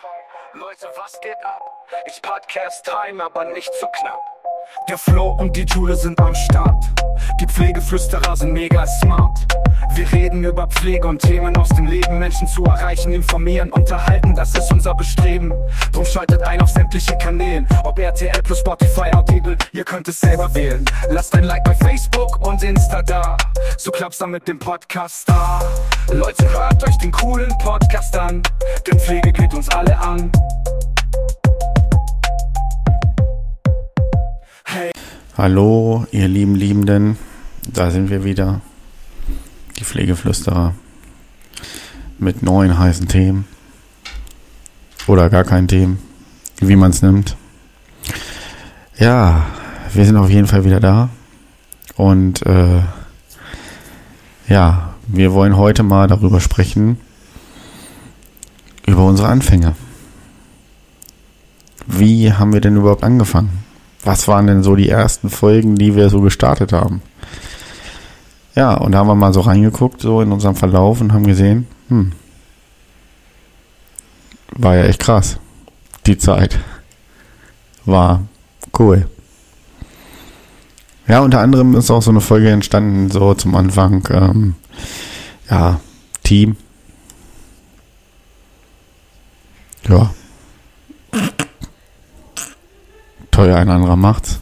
Leute, was geht ab? Ich Podcast Time, aber nicht zu knapp. Der Flo und die Jude sind am Start. Die Pflegeflüsterer sind mega smart. Wir reden über Pflege und Themen aus dem Leben. Menschen zu erreichen, informieren, unterhalten, das ist unser Bestreben. Drum schaltet ein auf sämtliche Kanälen. Ob RTL plus Spotify, Audible, ihr könnt es selber wählen. Lasst ein Like bei Facebook und Insta da. So klappt's dann mit dem Podcast da. Leute, hört euch den coolen Podcast an. Denn Pflege geht uns alle an. Hey. Hallo, ihr lieben Liebenden, da sind wir wieder, die Pflegeflüsterer, mit neuen heißen Themen oder gar keinen Themen, wie man es nimmt. Ja, wir sind auf jeden Fall wieder da und wir wollen heute mal darüber sprechen, über unsere Anfänge. Wie haben wir denn überhaupt angefangen? Was waren denn so die ersten Folgen, die wir so gestartet haben? Ja, und da haben wir mal so reingeguckt, so in unserem Verlauf und haben gesehen, war ja echt krass. Die Zeit war cool. Ja, unter anderem ist auch so eine Folge entstanden, so zum Anfang, Team. Ja. Teuer, ein anderer macht's.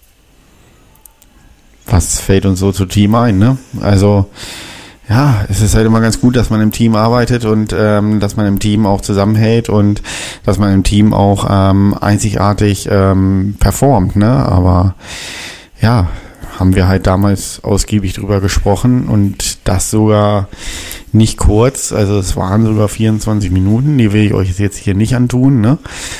Was fällt uns so zu Team ein, ne? Also, ja, es ist halt immer ganz gut, dass man im Team arbeitet und dass man im Team auch zusammenhält und dass man im Team auch einzigartig performt, ne? Aber ja, haben wir halt damals ausgiebig drüber gesprochen und das sogar nicht kurz, also es waren sogar 24 Minuten, die will ich euch jetzt hier nicht antun, ne?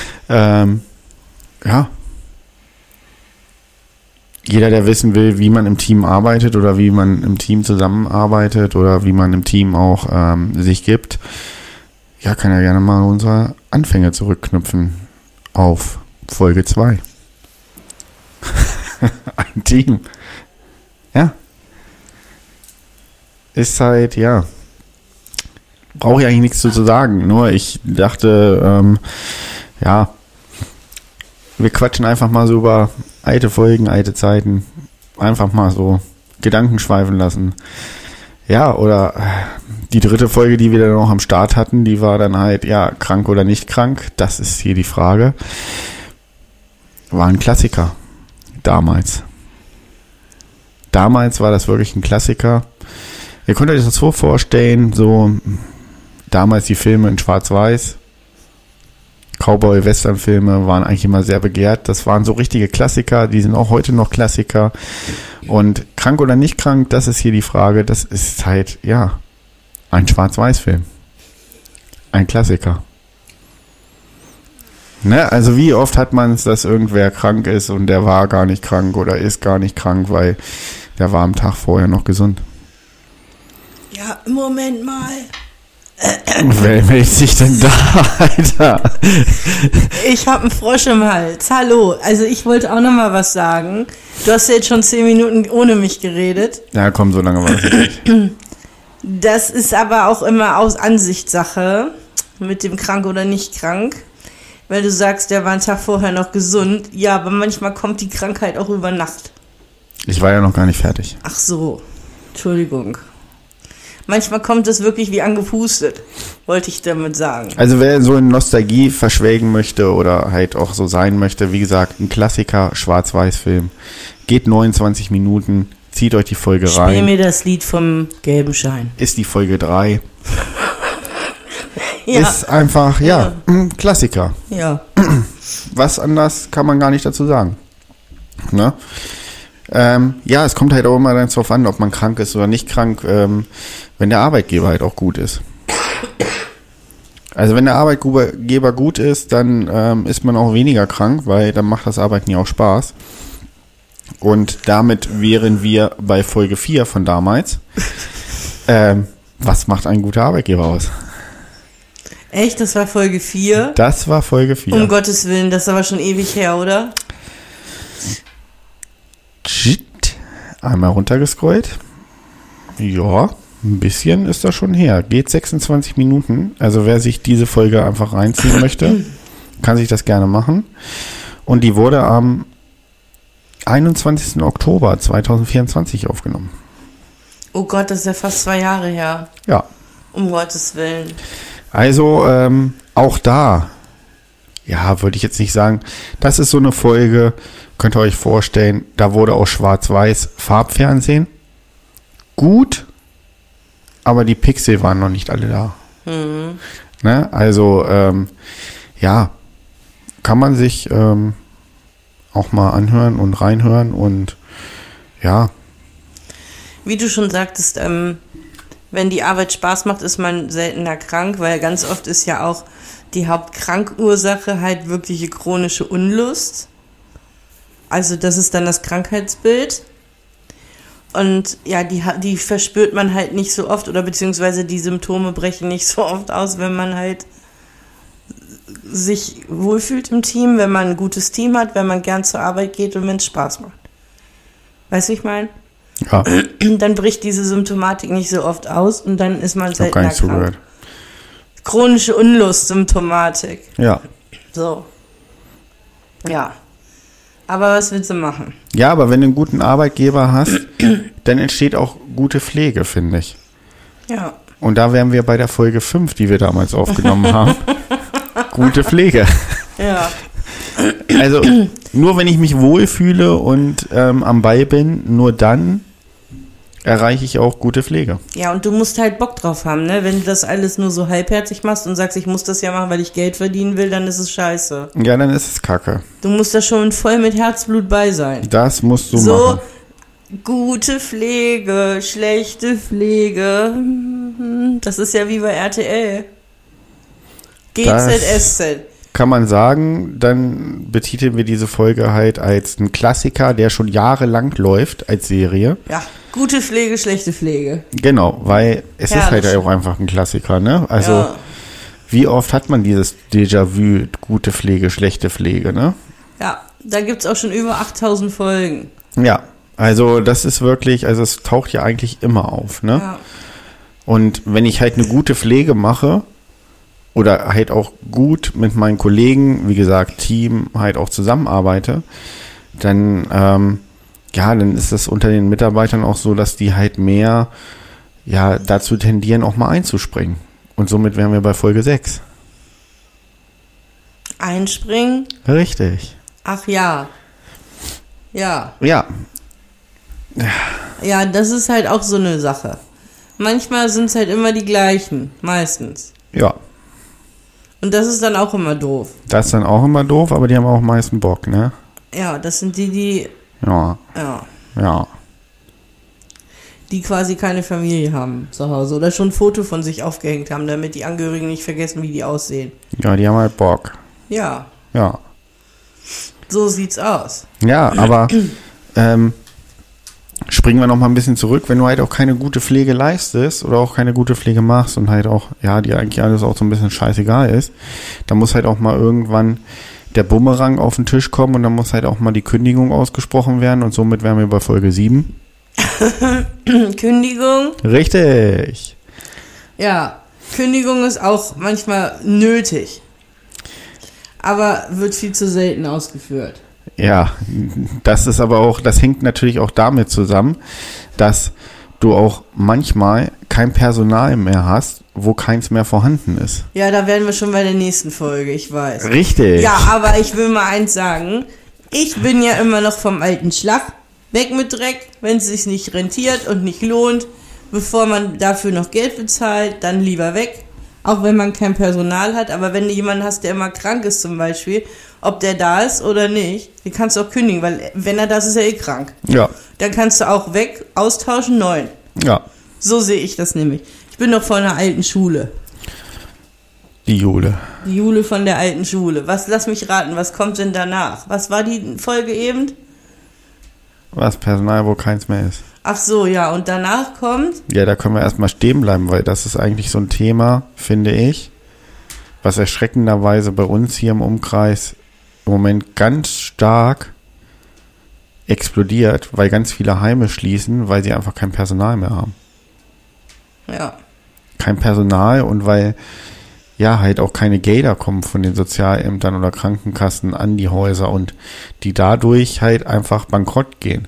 Jeder, der wissen will, wie man im Team arbeitet oder wie man im Team zusammenarbeitet oder wie man im Team auch sich gibt, ja, kann ja gerne mal unsere Anfänge zurückknüpfen auf Folge 2. Ein Team. Ja. Ist halt, ja. Brauche ich eigentlich nichts zu sagen. Nur ich dachte, wir quatschen einfach mal so über alte Folgen, alte Zeiten. Einfach mal so Gedanken schweifen lassen. Ja, oder die dritte Folge, die wir dann noch am Start hatten, die war dann halt, ja, krank oder nicht krank. Das ist hier die Frage. War ein Klassiker. Damals. Damals war das wirklich ein Klassiker. Ihr könnt euch das so vorstellen, so damals die Filme in Schwarz-Weiß. Cowboy-Western-Filme waren eigentlich immer sehr begehrt. Das waren so richtige Klassiker, die sind auch heute noch Klassiker. Und krank oder nicht krank, das ist hier die Frage. Das ist halt, ja, ein Schwarz-Weiß-Film. Ein Klassiker. Ne? Also wie oft hat man es, dass irgendwer krank ist und der war gar nicht krank oder ist gar nicht krank, weil der war am Tag vorher noch gesund. Ja, Moment mal. Wer meldet sich denn da, Alter? Ich habe einen Frosch im Hals. Hallo. Also ich wollte auch noch mal was sagen. Du hast ja jetzt schon 10 Minuten ohne mich geredet. Ja, komm, so lange war es nicht. Das ist aber auch immer aus Ansichtssache mit dem krank oder nicht krank. Weil du sagst, der war einen Tag vorher noch gesund. Ja, aber manchmal kommt die Krankheit auch über Nacht. Ich war ja noch gar nicht fertig. Ach so. Entschuldigung. Manchmal kommt es wirklich wie angepustet, wollte ich damit sagen. Also wer so in Nostalgie verschwelgen möchte oder halt auch so sein möchte, wie gesagt, ein Klassiker, Schwarz-Weiß-Film. Geht 29 Minuten, zieht euch die Folge rein. Spiel mir das Lied vom gelben Schein. Ist die Folge 3. Ja. Ist einfach, ein Klassiker. Ja. Was anders kann man gar nicht dazu sagen. Ne? Es kommt halt auch immer dann drauf an, ob man krank ist oder nicht krank, wenn der Arbeitgeber halt auch gut ist. Also wenn der Arbeitgeber gut ist, dann ist man auch weniger krank, weil dann macht das Arbeiten ja auch Spaß. Und damit wären wir bei Folge 4 von damals. Was macht ein guter Arbeitgeber aus? Echt? Das war Folge 4? Das war Folge 4. Um Gottes Willen, das ist aber schon ewig her, oder? Einmal runtergescrollt. Ja. ein bisschen ist das schon her. Geht 26 Minuten. Also wer sich diese Folge einfach reinziehen möchte, kann sich das gerne machen. Und die wurde am 21. Oktober 2024 aufgenommen. Oh Gott, das ist ja fast 2 Jahre her. Ja. Um Gottes Willen. Also auch da, ja, würde ich jetzt nicht sagen, das ist so eine Folge, könnt ihr euch vorstellen, da wurde auch schwarz-weiß Farbfernsehen. Gut, aber die Pixel waren noch nicht alle da. Mhm. Ne? Also, ja, kann man sich auch mal anhören und reinhören und ja. Wie du schon sagtest, wenn die Arbeit Spaß macht, ist man seltener krank, weil ganz oft ist ja auch die Hauptkrankursache halt wirkliche chronische Unlust. Also das ist dann das Krankheitsbild. Und ja, die verspürt man halt nicht so oft oder beziehungsweise die Symptome brechen nicht so oft aus, wenn man halt sich wohlfühlt im Team, wenn man ein gutes Team hat, wenn man gern zur Arbeit geht und wenn es Spaß macht. Weißt du, wie ich meine? Ja. Dann bricht diese Symptomatik nicht so oft aus und dann ist man Ich habe gar seltener nicht krank. zugehört. Chronische Unlust-Symptomatik. Ja. So. Ja. Aber was willst du machen? Ja, aber wenn du einen guten Arbeitgeber hast, dann entsteht auch gute Pflege, finde ich. Ja. Und da wären wir bei der Folge 5, die wir damals aufgenommen haben. Gute Pflege. Ja. Also nur wenn ich mich wohlfühle und am Ball bin, nur dann erreiche ich auch gute Pflege. Ja, und du musst halt Bock drauf haben, ne? Wenn du das alles nur so halbherzig machst und sagst, ich muss das ja machen, weil ich Geld verdienen will, dann ist es scheiße. Ja, dann ist es Kacke. Du musst da schon voll mit Herzblut bei sein. Das musst du So, machen. gute Pflege, schlechte Pflege. Das ist ja wie bei RTL. GZSZ. Kann man sagen, dann betiteln wir diese Folge halt als ein Klassiker, der schon jahrelang läuft als Serie. Ja, gute Pflege, schlechte Pflege. Genau, weil es Herrlich. ist halt auch einfach ein Klassiker, ne? Also Ja. wie oft hat man dieses Déjà-vu, gute Pflege, schlechte Pflege, ne? Ja, da gibt's auch schon über 8000 Folgen. Ja, also das ist wirklich, also es taucht ja eigentlich immer auf, ne? Ja. Und wenn ich halt eine gute Pflege mache oder halt auch gut mit meinen Kollegen, wie gesagt, Team halt auch zusammenarbeite, dann, ja, dann ist das unter den Mitarbeitern auch so, dass die halt mehr, ja, dazu tendieren, auch mal einzuspringen. Und somit wären wir bei Folge 6. Einspringen? Richtig. Ach ja. Ja. Ja, Ja, das ist halt auch so eine Sache. Manchmal sind es halt immer die gleichen. Meistens. ja. Und das ist dann auch immer doof. Das ist dann auch immer doof, aber die haben auch am meisten Bock, ne? Ja, das sind die Ja, ja. die quasi keine Familie haben zu Hause oder schon ein Foto von sich aufgehängt haben, damit die Angehörigen nicht vergessen, wie die aussehen. Ja, die haben halt Bock. Ja, Ja. so sieht's aus. Ja, aber springen wir noch mal ein bisschen zurück, wenn du halt auch keine gute Pflege leistest oder auch keine gute Pflege machst und halt auch, ja, dir eigentlich alles auch so ein bisschen scheißegal ist, dann muss halt auch mal irgendwann der Bumerang auf den Tisch kommen und dann muss halt auch mal die Kündigung ausgesprochen werden und somit wären wir bei Folge 7. Kündigung? Richtig. Ja, Kündigung ist auch manchmal nötig. Aber wird viel zu selten ausgeführt. Ja, das ist aber auch, das hängt natürlich auch damit zusammen, dass du auch manchmal kein Personal mehr hast, wo keins mehr vorhanden ist. Ja, da werden wir schon bei der nächsten Folge, ich weiß. Richtig. Ja, aber ich will mal eins sagen. Ich bin ja immer noch vom alten Schlag. Weg mit Dreck, wenn es sich nicht rentiert und nicht lohnt. Bevor man dafür noch Geld bezahlt, dann lieber weg. Auch wenn man kein Personal hat. Aber wenn du jemanden hast, der immer krank ist zum Beispiel, ob der da ist oder nicht, den kannst du auch kündigen, weil wenn er da ist, ist er eh krank. Ja, Dann kannst du auch weg, austauschen, neuen. ja. So sehe ich das nämlich. Ich bin noch von der alten Schule. Die Jule. Die Jule von der alten Schule. Lass mich raten, was kommt denn danach? Was war die Folge eben? Was, Personal, wo keins mehr ist. Ach so, ja, und danach kommt? Ja, da können wir erstmal stehen bleiben, weil das ist eigentlich so ein Thema, finde ich, was erschreckenderweise bei uns hier im Umkreis im Moment ganz stark explodiert, weil ganz viele Heime schließen, weil sie einfach kein Personal mehr haben. Ja. Kein Personal und weil ja halt auch keine Gelder kommen von den Sozialämtern oder Krankenkassen an die Häuser und die dadurch halt einfach bankrott gehen.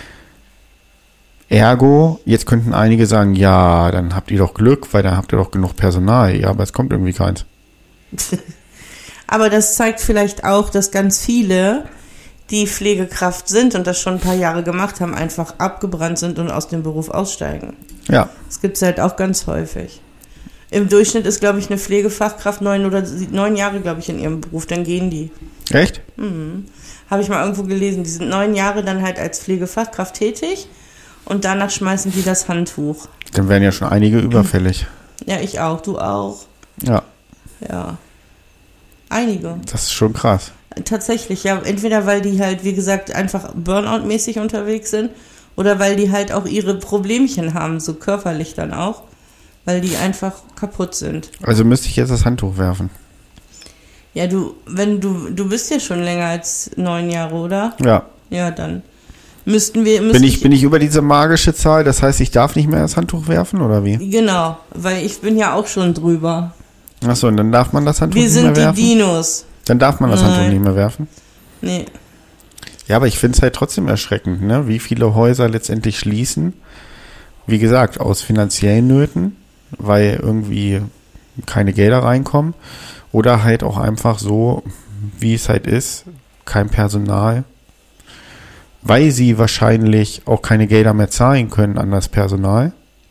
Ergo, jetzt könnten einige sagen, ja, dann habt ihr doch Glück, weil dann habt ihr doch genug Personal. Ja, aber es kommt irgendwie keins. Aber das zeigt vielleicht auch, dass ganz viele, die Pflegekraft sind und das schon ein paar Jahre gemacht haben, einfach abgebrannt sind und aus dem Beruf aussteigen. Ja. Das gibt es halt auch ganz häufig. Im Durchschnitt ist, glaube ich, eine Pflegefachkraft 9 Jahre, glaube ich, in ihrem Beruf, dann gehen die. Echt? Habe ich mal irgendwo gelesen. Die sind 9 Jahre dann halt als Pflegefachkraft tätig und danach schmeißen die das Handtuch. Dann wären ja schon einige überfällig. Ja, ich auch, du auch. Ja. Ja. Einige. Das ist schon krass. Tatsächlich, ja. Entweder weil die halt, wie gesagt, einfach Burnout-mäßig unterwegs sind oder weil die halt auch ihre Problemchen haben, so körperlich dann auch, weil die einfach kaputt sind. Also müsste ich jetzt das Handtuch werfen? Ja, du bist ja schon länger als 9 Jahre, oder? Ja. Ja, dann bin ich über diese magische Zahl, das heißt, ich darf nicht mehr das Handtuch werfen, oder wie? Genau, weil ich bin ja auch schon drüber. Achso, und dann darf man das Handtuch nicht mehr werfen? Wir sind die Dinos. Dann darf man das Handtuch nicht mehr werfen? Nee. Ja, aber ich finde es halt trotzdem erschreckend, ne? Wie viele Häuser letztendlich schließen. Wie gesagt, aus finanziellen Nöten, weil irgendwie keine Gelder reinkommen. Oder halt auch einfach so, wie es halt ist, kein Personal. Weil sie wahrscheinlich auch keine Gelder mehr zahlen können an das Personal.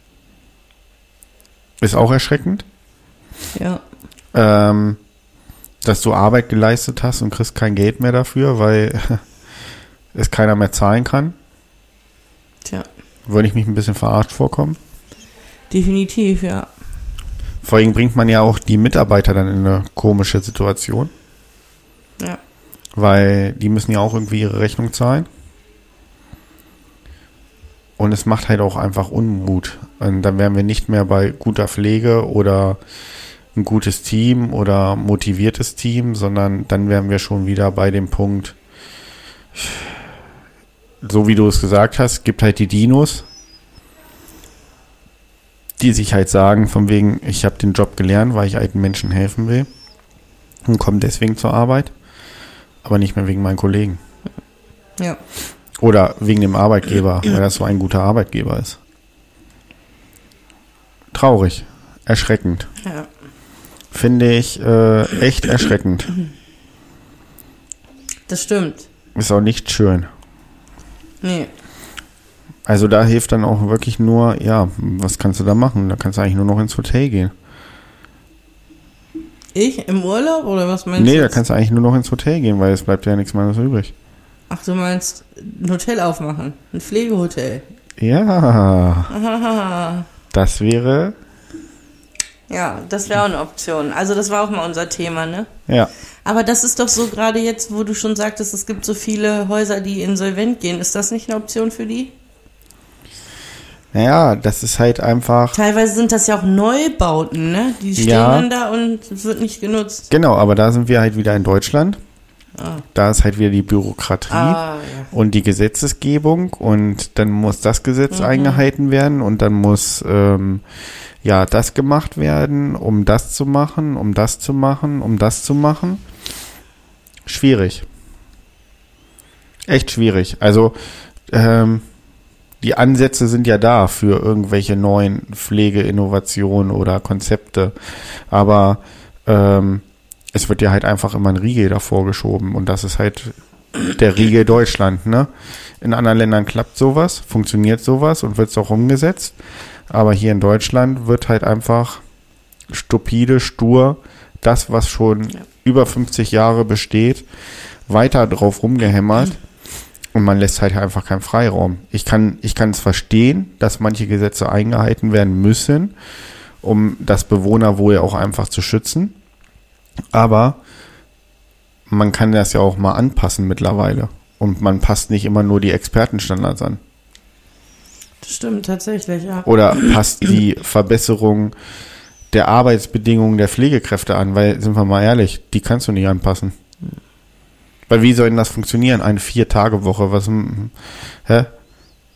Ist auch erschreckend. Ja. Dass du Arbeit geleistet hast und kriegst kein Geld mehr dafür, weil es keiner mehr zahlen kann. Tja. Würde ich mich ein bisschen verarscht vorkommen? Definitiv, ja. Vor allem bringt man ja auch die Mitarbeiter dann in eine komische Situation. Ja. Weil die müssen ja auch irgendwie ihre Rechnung zahlen. Und es macht halt auch einfach Unmut. Und dann wären wir nicht mehr bei guter Pflege oder ein gutes Team oder motiviertes Team, sondern dann wären wir schon wieder bei dem Punkt, so wie du es gesagt hast, gibt halt die Dinos, die sich halt sagen, von wegen, ich habe den Job gelernt, weil ich alten Menschen helfen will und komme deswegen zur Arbeit, aber nicht mehr wegen meinen Kollegen. Ja. Oder wegen dem Arbeitgeber, weil das so ein guter Arbeitgeber ist. Traurig, erschreckend. Ja. Finde ich echt erschreckend. Das stimmt. Ist auch nicht schön. Nee. Also da hilft dann auch wirklich nur, ja, was kannst du da machen? Da kannst du eigentlich nur noch ins Hotel gehen. Ich? Im Urlaub? Oder was meinst du? Nee, da kannst du eigentlich nur noch ins Hotel gehen, weil es bleibt ja nichts mehr übrig. Ach, du meinst ein Hotel aufmachen? Ein Pflegehotel? Ja. Ahaha. Das wäre... Ja, das wäre auch eine Option. Also das war auch mal unser Thema, ne? Ja. Aber das ist doch so gerade jetzt, wo du schon sagtest, es gibt so viele Häuser, die insolvent gehen. Ist das nicht eine Option für die? Naja, das ist halt einfach... Teilweise sind das ja auch Neubauten, ne? Die stehen dann da und es wird nicht genutzt. Genau, aber da sind wir halt wieder in Deutschland. Da ist halt wieder die Bürokratie und die Gesetzesgebung und dann muss das Gesetz eingehalten werden und dann muss das gemacht werden, um das zu machen, um das zu machen, um das zu machen. Schwierig. Echt schwierig. Also die Ansätze sind ja da für irgendwelche neuen Pflegeinnovationen oder Konzepte, aber es wird ja halt einfach immer ein Riegel davor geschoben und das ist halt der Riegel Deutschland, ne? In anderen Ländern klappt sowas, funktioniert sowas und wird es auch umgesetzt, aber hier in Deutschland wird halt einfach stupide, stur, das, was schon über 50 Jahre besteht, weiter drauf rumgehämmert und man lässt halt einfach keinen Freiraum. Ich kann es verstehen, dass manche Gesetze eingehalten werden müssen, um das Bewohnerwohl auch einfach zu schützen. Aber man kann das ja auch mal anpassen mittlerweile. Und man passt nicht immer nur die Expertenstandards an. Das stimmt tatsächlich, ja. Oder passt die Verbesserung der Arbeitsbedingungen der Pflegekräfte an, weil, sind wir mal ehrlich, die kannst du nicht anpassen. Weil wie soll denn das funktionieren? Eine 4-Tage-Woche, was, hä?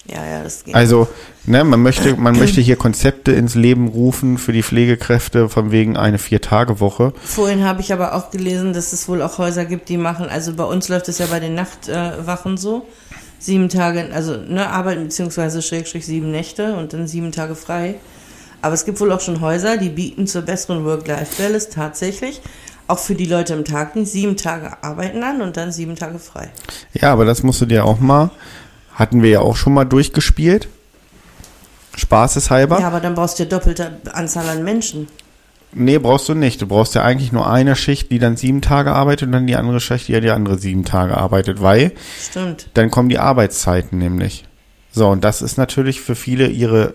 Ja, das geht. Also, ne, man möchte hier Konzepte ins Leben rufen für die Pflegekräfte von wegen eine 4-Tage-Woche. Vorhin habe ich aber auch gelesen, dass es wohl auch Häuser gibt, die machen, also bei uns läuft es ja bei den Nachtwachen so, 7 Tage, also arbeiten beziehungsweise / 7 Nächte und dann 7 Tage frei. Aber es gibt wohl auch schon Häuser, die bieten zur besseren Work-Life-Balance tatsächlich auch für die Leute im Tagdienst 7 Tage arbeiten an und dann 7 Tage frei. Ja, aber das musst du dir auch mal, hatten wir ja auch schon mal durchgespielt, spaßeshalber. Ja, aber dann brauchst du ja doppelte Anzahl an Menschen. Nee, brauchst du nicht. Du brauchst ja eigentlich nur eine Schicht, die dann 7 Tage arbeitet und dann die andere Schicht, die ja die andere 7 Tage arbeitet, weil Stimmt. dann kommen die Arbeitszeiten nämlich. So, und das ist natürlich für viele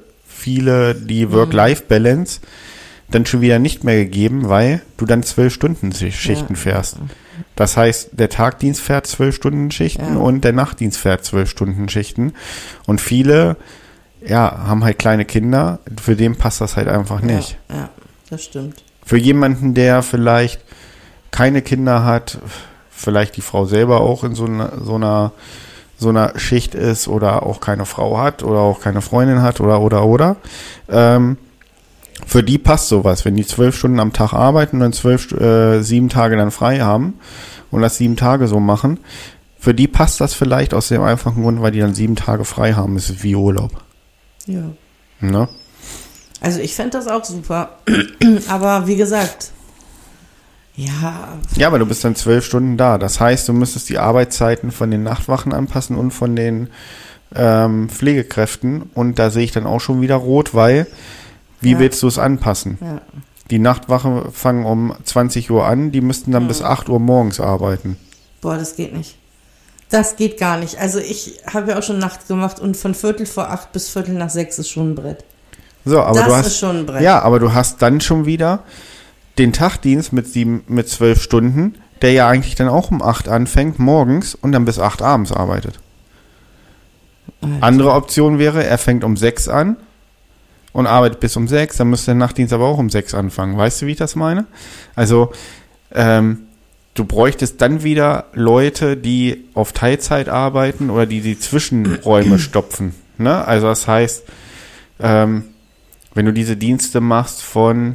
die Work-Life-Balance dann schon wieder nicht mehr gegeben, weil du dann 12-Stunden-Schichten fährst. Das heißt, der Tagdienst fährt 12-Stunden-Schichten und der Nachtdienst fährt 12-Stunden-Schichten. Und viele, haben halt kleine Kinder, für den passt das halt einfach nicht. Ja, das stimmt. Für jemanden, der vielleicht keine Kinder hat, vielleicht die Frau selber auch in so einer Schicht ist oder auch keine Frau hat oder auch keine Freundin hat oder. Für die passt sowas, wenn die 12 Stunden am Tag arbeiten und 7 Tage dann frei haben und das 7 Tage so machen. Für die passt das vielleicht aus dem einfachen Grund, weil die dann 7 Tage frei haben. Das ist wie Urlaub. Ja. Ne? Also ich fände das auch super. Aber wie gesagt, ja, aber du bist dann 12 Stunden da. Das heißt, du müsstest die Arbeitszeiten von den Nachtwachen anpassen und von den Pflegekräften. Und da sehe ich dann auch schon wieder rot, weil wie willst du es anpassen? Ja. Die Nachtwachen fangen um 20 Uhr an, die müssten dann bis 8 Uhr morgens arbeiten. Boah, das geht nicht. Das geht gar nicht. Also ich habe ja auch schon Nacht gemacht und von 7:45 bis 6:15 ist schon ein Brett. So, aber das ist schon ein Brett. Ja, aber du hast dann schon wieder den Tagdienst mit 12 Stunden, der ja eigentlich dann auch um 8 anfängt morgens und dann bis 8 abends arbeitet. Alter. Andere Option wäre, er fängt um 6 an und arbeitet bis um 6, dann müsste der Nachtdienst aber auch um 6 anfangen. Weißt du, wie ich das meine? Also, du bräuchtest dann wieder Leute, die auf Teilzeit arbeiten oder die Zwischenräume stopfen. Ne? Also das heißt, wenn du diese Dienste machst von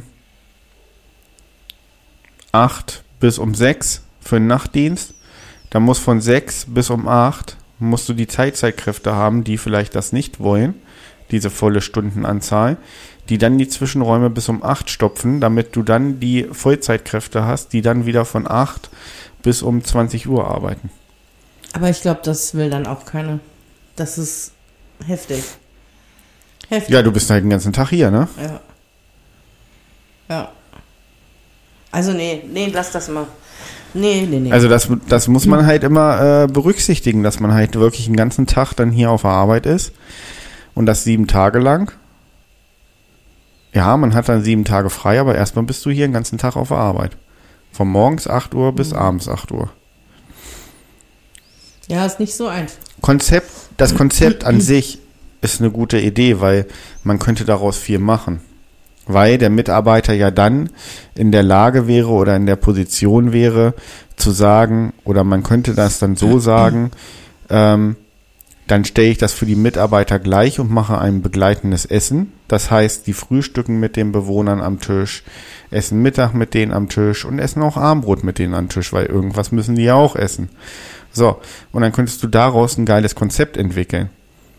8 bis um 6 für den Nachtdienst, dann muss von 6 bis um 8 musst du die Teilzeitkräfte haben, die vielleicht das nicht wollen, diese volle Stundenanzahl, die dann die Zwischenräume bis um 8 stopfen, damit du dann die Vollzeitkräfte hast, die dann wieder von 8 bis um 20 Uhr arbeiten. Aber ich glaube, das will dann auch keiner. Das ist heftig. Ja, du bist halt den ganzen Tag hier, ne? Ja. Also nee, lass das mal. Nee. Also das muss man halt immer berücksichtigen, dass man halt wirklich den ganzen Tag dann hier auf der Arbeit ist und das 7 Tage lang. Ja, man hat dann 7 Tage frei, aber erstmal bist du hier den ganzen Tag auf der Arbeit. Von morgens 8 Uhr bis abends 8 Uhr. Ja, ist nicht so einfach. Das Konzept an sich ist eine gute Idee, weil man könnte daraus viel machen. Weil der Mitarbeiter ja dann in der Lage wäre oder in der Position wäre, zu sagen, oder man könnte das dann so sagen, dann stelle ich das für die Mitarbeiter gleich und mache ein begleitendes Essen. Das heißt, die frühstücken mit den Bewohnern am Tisch, essen Mittag mit denen am Tisch und essen auch Abendbrot mit denen am Tisch, weil irgendwas müssen die ja auch essen. So, und dann könntest du daraus ein geiles Konzept entwickeln.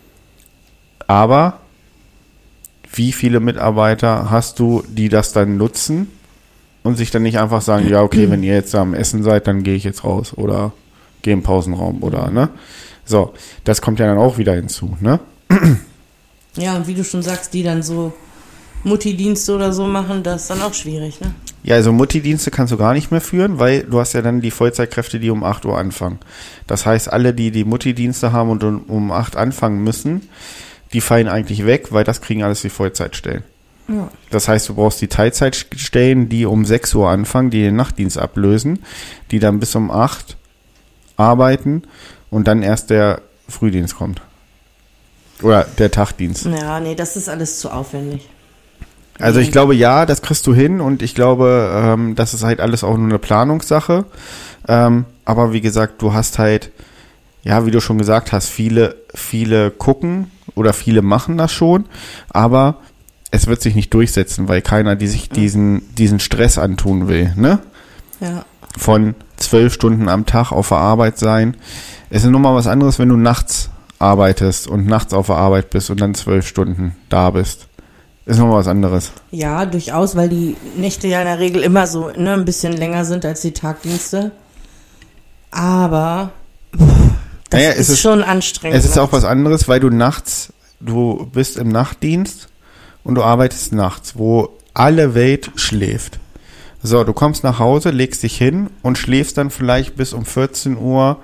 Aber wie viele Mitarbeiter hast du, die das dann nutzen und sich dann nicht einfach sagen, ja, okay, wenn ihr jetzt am Essen seid, dann gehe ich jetzt raus oder gehe im Pausenraum oder, ne? So, das kommt ja dann auch wieder hinzu, ne? Ja, und wie du schon sagst, die dann so Mutti-Dienste oder so machen, das ist dann auch schwierig, ne? Ja, also Mutti-Dienste kannst du gar nicht mehr führen, weil du hast ja dann die Vollzeitkräfte, die um 8 Uhr anfangen. Das heißt, alle, die Mutti-Dienste haben und um 8 anfangen müssen, die fallen eigentlich weg, weil das kriegen alles die Vollzeitstellen. Ja. Das heißt, du brauchst die Teilzeitstellen, die um 6 Uhr anfangen, die den Nachtdienst ablösen, die dann bis um 8 arbeiten und dann erst der Frühdienst kommt. Oder der Tagdienst. Ja, nee, das ist alles zu aufwendig. Also ich glaube, ja, das kriegst du hin und ich glaube, das ist halt alles auch nur eine Planungssache. Aber wie gesagt, du hast halt ja, wie du schon gesagt hast, viele gucken oder viele machen das schon, aber es wird sich nicht durchsetzen, weil keiner sich diesen Stress antun will, ne? Ja. Von 12 Stunden am Tag auf der Arbeit sein. Es ist nochmal was anderes, wenn du nachts arbeitest und nachts auf der Arbeit bist und dann 12 Stunden da bist. Ist nochmal was anderes. Ja, durchaus, weil die Nächte ja in der Regel immer so ein bisschen länger sind als die Tagdienste. Aber das ist schon anstrengend. Es ist auch was anderes, weil du bist im Nachtdienst und du arbeitest nachts, wo alle Welt schläft. So, du kommst nach Hause, legst dich hin und schläfst dann vielleicht bis um 14 Uhr,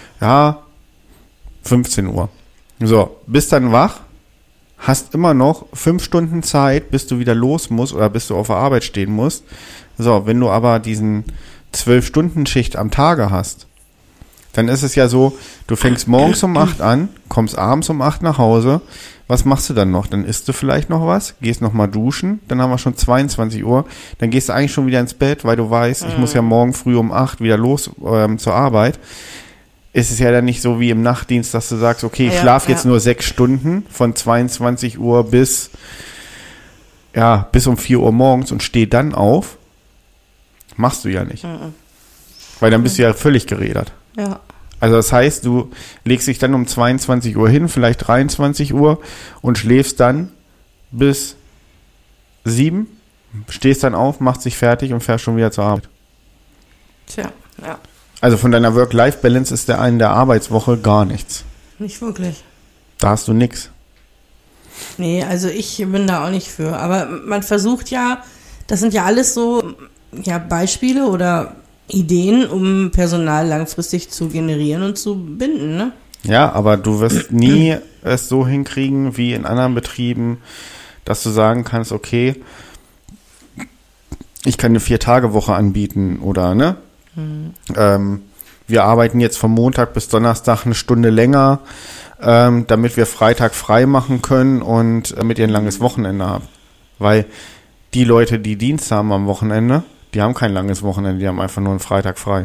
15 Uhr. So, bist dann wach, hast immer noch 5 Stunden Zeit, bis du wieder los musst oder bis du auf der Arbeit stehen musst. So, wenn du aber diesen 12-Stunden-Schicht am Tage hast, dann ist es ja so, du fängst morgens um 8 an, kommst abends um 8 nach Hause. Was machst du dann noch? Dann isst du vielleicht noch was, gehst noch mal duschen, dann haben wir schon 22 Uhr, dann gehst du eigentlich schon wieder ins Bett, weil du weißt, ich muss ja morgen früh um 8 wieder los zur Arbeit. Es ist ja dann nicht so wie im Nachtdienst, dass du sagst, okay, ich schlafe jetzt nur 6 Stunden von 22 Uhr bis um 4 Uhr morgens und stehe dann auf. Machst du ja nicht. Weil dann bist du ja völlig gerädert. Ja. Also das heißt, du legst dich dann um 22 Uhr hin, vielleicht 23 Uhr und schläfst dann bis 7, stehst dann auf, machst dich fertig und fährst schon wieder zur Arbeit. Tja, ja. Also von deiner Work-Life-Balance ist in der Arbeitswoche gar nichts. Nicht wirklich. Da hast du nix. Nee, also ich bin da auch nicht für. Aber man versucht ja, das sind ja alles so Beispiele oder Ideen, um Personal langfristig zu generieren und zu binden, ne? Ja, aber du wirst nie es so hinkriegen wie in anderen Betrieben, dass du sagen kannst, okay, ich kann eine 4-Tage-Woche anbieten oder, ne? Wir arbeiten jetzt vom Montag bis Donnerstag eine Stunde länger, damit wir Freitag frei machen können und damit ihr ein langes Wochenende habt. Weil die Leute, die Dienst haben am Wochenende, die haben kein langes Wochenende, die haben einfach nur einen Freitag frei.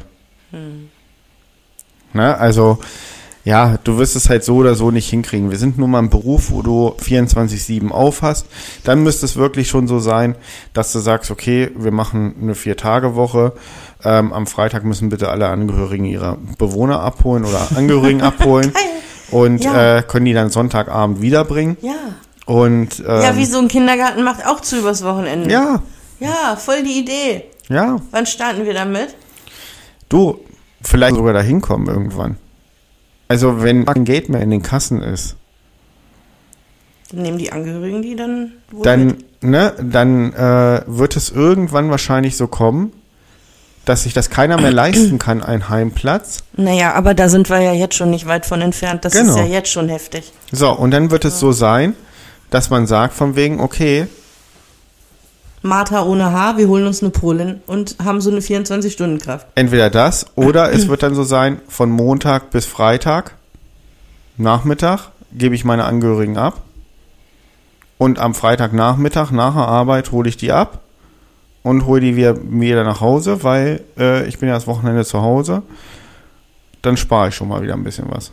Ne? Also, ja, du wirst es halt so oder so nicht hinkriegen. Wir sind nun mal im Beruf, wo du 24/7 auf hast. Dann müsste es wirklich schon so sein, dass du sagst, okay, wir machen eine 4-Tage-Woche. Am Freitag müssen bitte alle Angehörigen ihre Bewohner abholen oder Angehörigen abholen. Und können die dann Sonntagabend wiederbringen. Ja. Und, wie so ein Kindergarten macht auch zu übers Wochenende. Ja. Ja, voll die Idee. Ja. Wann starten wir damit? Du, vielleicht sogar da hinkommen irgendwann. Also wenn kein Geld mehr in den Kassen ist. Dann nehmen die Angehörigen die dann wohl Dann mit? Wird es irgendwann wahrscheinlich so kommen, dass sich das keiner mehr leisten kann, ein Heimplatz. Naja, aber da sind wir ja jetzt schon nicht weit von entfernt. Das ist ja jetzt schon heftig. So, und dann wird es so sein, dass man sagt von wegen, okay, Martha ohne Haar, wir holen uns eine Polin und haben so eine 24-Stunden-Kraft. Entweder das oder es wird dann so sein, von Montag bis Freitag, Nachmittag, gebe ich meine Angehörigen ab. Und am Freitagnachmittag, nach der Arbeit, hole ich die ab und hole die wieder nach Hause, weil ich bin ja das Wochenende zu Hause. Dann spare ich schon mal wieder ein bisschen was.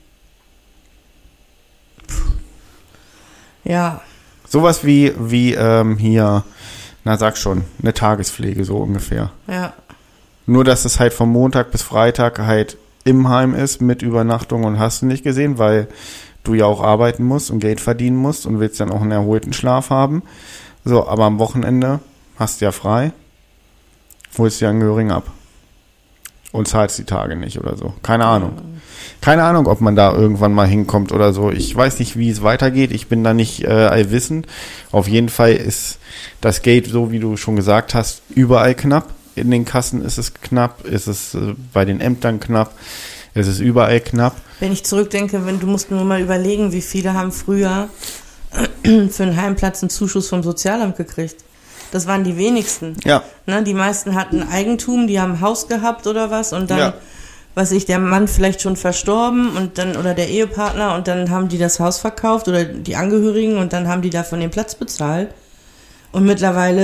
Ja. Sowas wie hier, na sag schon, eine Tagespflege so ungefähr. Ja. Nur, dass es halt vom Montag bis Freitag halt im Heim ist mit Übernachtung und hast du nicht gesehen, weil du ja auch arbeiten musst und Geld verdienen musst und willst dann auch einen erholten Schlaf haben. So, aber am Wochenende hast du ja frei, holst die Angehörigen ab und zahlst die Tage nicht oder so. Keine Ahnung. Keine Ahnung, ob man da irgendwann mal hinkommt oder so. Ich weiß nicht, wie es weitergeht. Ich bin da nicht allwissend. Auf jeden Fall ist das Geld, so wie du schon gesagt hast, überall knapp. In den Kassen ist es knapp, ist es bei den Ämtern knapp, ist es überall knapp. Wenn ich zurückdenke, du musst nur mal überlegen, wie viele haben früher für einen Heimplatz einen Zuschuss vom Sozialamt gekriegt. Das waren die wenigsten. Ja. Ne, die meisten hatten Eigentum, die haben ein Haus gehabt oder was und dann, der Mann vielleicht schon verstorben und dann, oder der Ehepartner und dann haben die das Haus verkauft oder die Angehörigen und dann haben die davon den Platz bezahlt. Und mittlerweile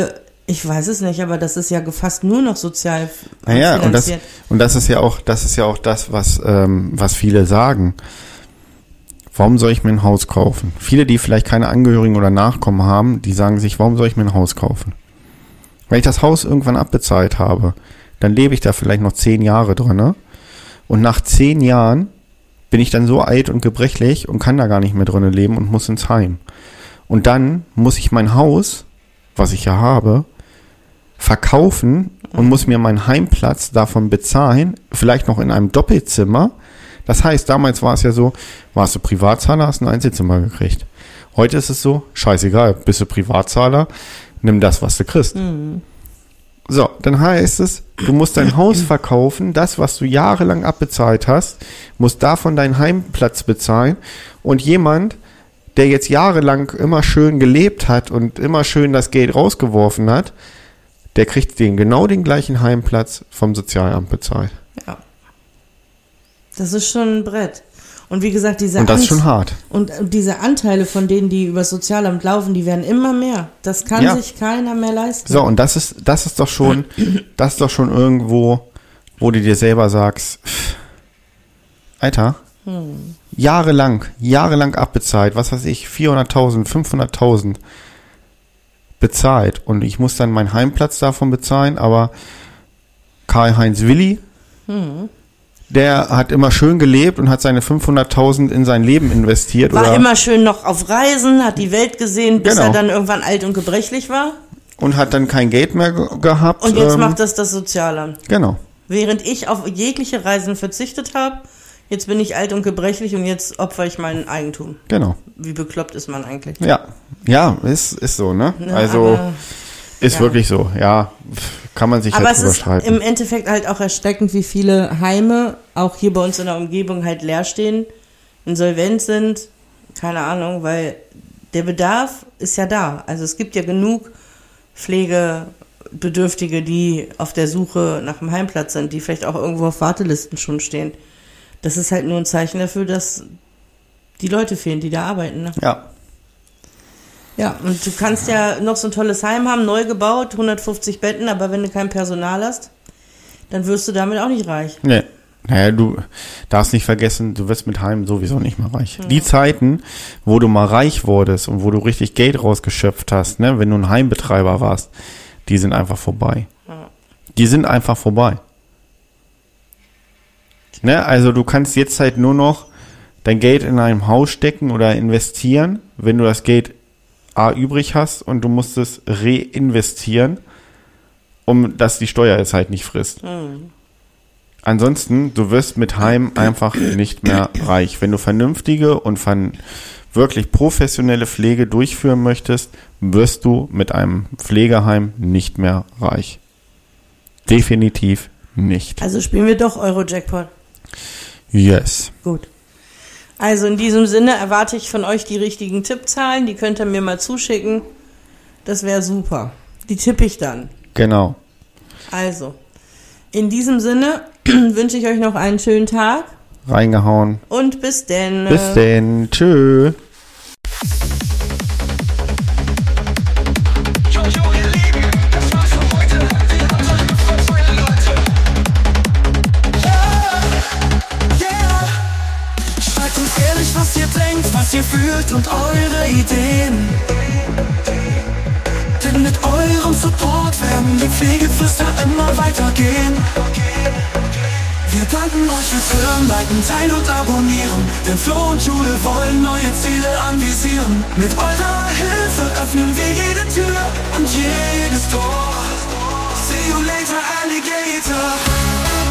Ich weiß es nicht, aber das ist ja fast nur noch sozial Naja, finanziert. und das ist ja auch das, was viele sagen. Warum soll ich mir ein Haus kaufen? Viele, die vielleicht keine Angehörigen oder Nachkommen haben, die sagen sich, warum soll ich mir ein Haus kaufen? Wenn ich das Haus irgendwann abbezahlt habe, dann lebe ich da vielleicht noch 10 Jahre drin, ne? Und nach 10 Jahren bin ich dann so alt und gebrechlich und kann da gar nicht mehr drin leben und muss ins Heim. Und dann muss ich mein Haus, was ich ja habe, verkaufen und muss mir meinen Heimplatz davon bezahlen, vielleicht noch in einem Doppelzimmer. Das heißt, damals war es ja so, warst du Privatzahler, hast ein Einzelzimmer gekriegt. Heute ist es so, scheißegal, bist du Privatzahler, nimm das, was du kriegst. So, dann heißt es, du musst dein Haus verkaufen, das, was du jahrelang abbezahlt hast, musst davon deinen Heimplatz bezahlen und jemand, der jetzt jahrelang immer schön gelebt hat und immer schön das Geld rausgeworfen hat, der kriegt genau den gleichen Heimplatz vom Sozialamt bezahlt. Ja. Das ist schon ein Brett. Und wie gesagt, Und das ist schon hart. Und diese Anteile von denen, die über das Sozialamt laufen, die werden immer mehr. Das kann sich keiner mehr leisten. So, und das ist doch schon irgendwo, wo du dir selber sagst, Alter, jahrelang abbezahlt, was weiß ich, 400.000, 500.000 bezahlt. Und ich muss dann meinen Heimplatz davon bezahlen, aber Karl-Heinz Willi, der hat immer schön gelebt und hat seine 500.000 in sein Leben investiert. War immer schön noch auf Reisen, hat die Welt gesehen, bis Genau. er dann irgendwann alt und gebrechlich war. Und hat dann kein Geld mehr gehabt. Und jetzt macht das Sozialamt. Genau. Während ich auf jegliche Reisen verzichtet habe, jetzt bin ich alt und gebrechlich und jetzt opfere ich mein Eigentum. Genau. Wie bekloppt ist man eigentlich? Ja, ist so, ne? Ja, also aber, ist wirklich so, ja. Kann man sich aber halt es drüber ist streiten. im Endeffekt halt auch erschreckend, wie viele Heime auch hier bei uns in der Umgebung halt leer stehen, insolvent sind, keine Ahnung, weil der Bedarf ist ja da. Also es gibt ja genug Pflegebedürftige, die auf der Suche nach einem Heimplatz sind, die vielleicht auch irgendwo auf Wartelisten schon stehen. Das ist halt nur ein Zeichen dafür, dass die Leute fehlen, die da arbeiten. Ne? Ja. Ja, und du kannst ja noch so ein tolles Heim haben, neu gebaut, 150 Betten, aber wenn du kein Personal hast, dann wirst du damit auch nicht reich. Nee. Naja, du darfst nicht vergessen, du wirst mit Heim sowieso nicht mehr reich. Die Zeiten, wo du mal reich wurdest und wo du richtig Geld rausgeschöpft hast, ne, wenn du ein Heimbetreiber warst, die sind einfach vorbei. Die sind einfach vorbei. Ne, also du kannst jetzt halt nur noch dein Geld in einem Haus stecken oder investieren, wenn du das Geld übrig hast und du musst es reinvestieren, dass die Steuer es halt nicht frisst. Ansonsten, du wirst mit Heim einfach nicht mehr reich. Wenn du vernünftige und wirklich professionelle Pflege durchführen möchtest, wirst du mit einem Pflegeheim nicht mehr reich. Definitiv nicht. Also spielen wir doch Euro-Jackpot. Yes. Gut. Also in diesem Sinne erwarte ich von euch die richtigen Tippzahlen. Die könnt ihr mir mal zuschicken. Das wäre super. Die tippe ich dann. Genau. Also, in diesem Sinne wünsche ich euch noch einen schönen Tag. Reingehauen. Und bis denn. Bis denn. Tschö. Was ihr fühlt und eure Ideen. Denn mit eurem Support werden die Pflegeflüster immer weitergehen. Wir danken euch fürs Hören, liken, teilen und abonnieren. Denn Flo und Jule wollen neue Ziele anvisieren. Mit eurer Hilfe öffnen wir jede Tür und jedes Tor. See you later, Alligator.